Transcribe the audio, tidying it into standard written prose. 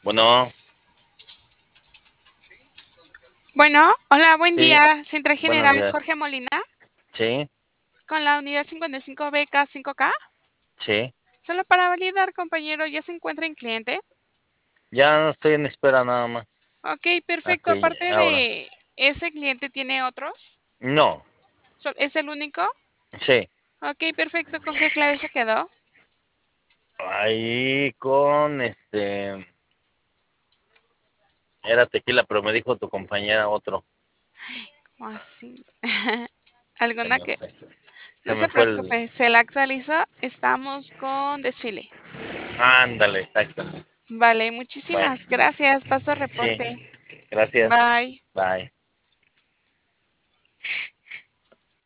Bueno, Bueno, hola, buen sí, día. Central buenos General días. Jorge Molina, Sí, con la unidad 55BK5K. sí. Solo para validar, compañero, ¿ya se encuentra en cliente? Ya no estoy en espera nada más. Ok, A perfecto. que Aparte ahora. de ese cliente, ¿tiene otros? No, ¿Es el único? sí. Ok, perfecto. ¿Con qué clave se quedó? Ahí con era tequila, pero me dijo tu compañera otro. ¿Cómo así? Se ¿Alguna me que? fue. Se No se me fue el. preocupe, se la actualizó. Estamos con desfile. Ándale, exacto. Vale, Bueno, muchísimas gracias. Paso sí. reporte. Gracias. Bye. Bye.